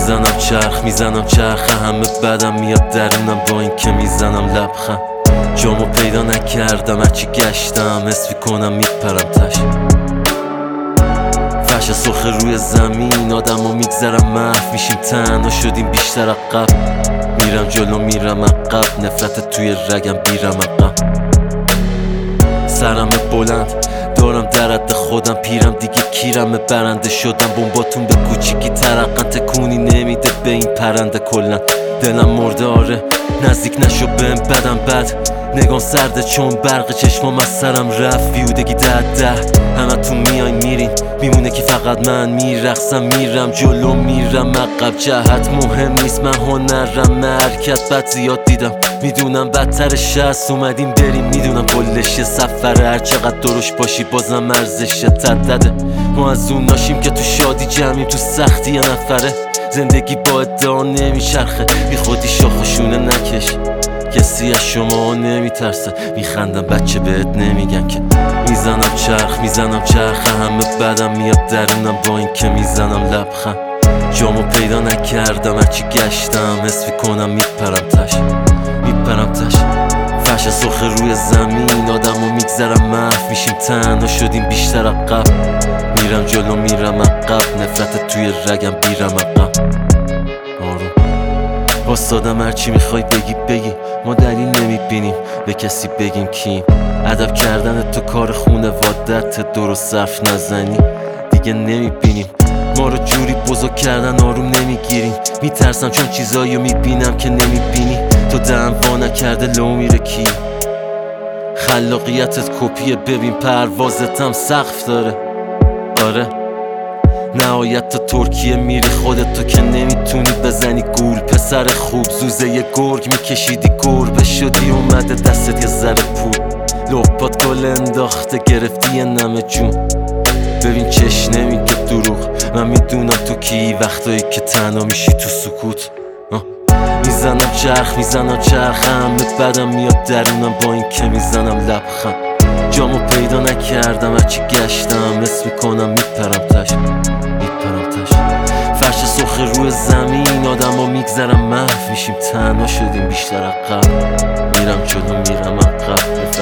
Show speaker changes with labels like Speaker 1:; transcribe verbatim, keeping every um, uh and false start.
Speaker 1: میزنم چرخ میزنم چرخ همه بدم میاد درونم با این که میزنم لبخند. جامو پیدا نکردم هرچی گشتم حس میکنم میپرم تش. فرش سرخ روی زمین آدم و میگذرم محو میشیم تنها شدیم بیشتر عقب. میرم جلو میرم عقب نفرت توی رگم بیرم عقب. سرم بلند دارم در حد خودم پیرم دیگه کیرم برنده شدم. بمباتون به کوچیکی ترقن تکونی نمیده به این پرنده کلن. دلم مرده آره نزدیک نشو بهم بدم بد. نگام سرده چون برق چشمام از سرم رفت. بیودگی ده ده همه تو میاین میرین میمونه که فقط من میرقصم میرم جلو میرم عقب. جهت مهم نیست من هنرم مرکت بد زیاد دیدم میدونم بدترش هست اومدیم بریم میدونم کلش یه سفره. هر چقدر درش باشی بازم ارزش تدده. ما از اون ناشیم که تو شادی جمعیم تو سختی یه نفره. زندگی با ادعا نمیچرخه بی خودی شاخشونه نکش. کسی از شما نمیترسه میخندم بچه بهت نمیگن که. میزنم چرخ میزنم چرخ همه بدم میاد درونم با این که میزنم لبخند. جامو پیدا نکردم هرچی گشتم حس میکنم میپرم تش میپرم تش. فرش سرخ روی زمین آدم و میگذرم محو میشیم تنها شدیم بیشتر عقب. میرم جلو میرم عقب نفرت توی رگم بیرم عقب. آروم واسادم هرچی میخوای بگی بگی ما دلیل نمیبینیم به کسی بگیم کیم. ادب کردن تو کار خونوادت درست صرف نزنی دیگه نمیبینیم. ما رو جوری بزرگ کردن آروم نمیگیریم. میترسم چون چیزایی رو میبینم که نمیبینی. تو دم وا نکرده لو میره کی. خلاقیتت کپیه ببین پروازتم سقف داره. آره نهایت تا ترکیه میری خودت تو که نمیتونی بزنی گول. پسر خوب زوزه یه گرگ میکشیدی گربه شدی اومده دستت یه ذره پول. لپات گل انداخته گرفتی یه نمه جون. ببین چش نمیگه دروغ من میدونم تو کی. وقتایی که تنها میشی تو سکوت میزنم چرخ میزنم چرخ همه بدم میاد درونم با این که میزنم لبخند. جامو پیدا نکردم هرچی گشتم حس میکنم میپرم تش میپرم تش. فرش سرخ روی زمین آدم و میگذرم محو میشیم تنها شدیم بیشتر عقب. میرم جلو میرم عقب